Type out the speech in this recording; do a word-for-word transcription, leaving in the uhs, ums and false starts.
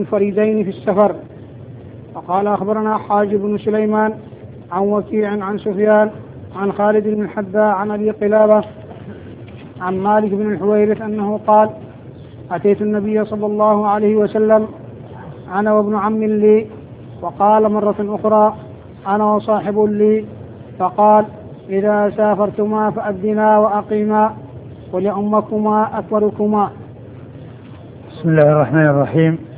منفردين في السفر. وقال أخبرنا حاجب بن سليمان عن وكيع عن سفيان عن خالد بن الحذاء عن أبي قلابة عن مالك بن الحويرث أنه قال: أتيت النبي صلى الله عليه وسلم أنا وابن عم لي، وقال مرة أخرى: أنا وصاحب لي، فقال: إذا سافرتما فأذنا وأقيما ولأمكما أكبركما. بسم الله الرحمن الرحيم.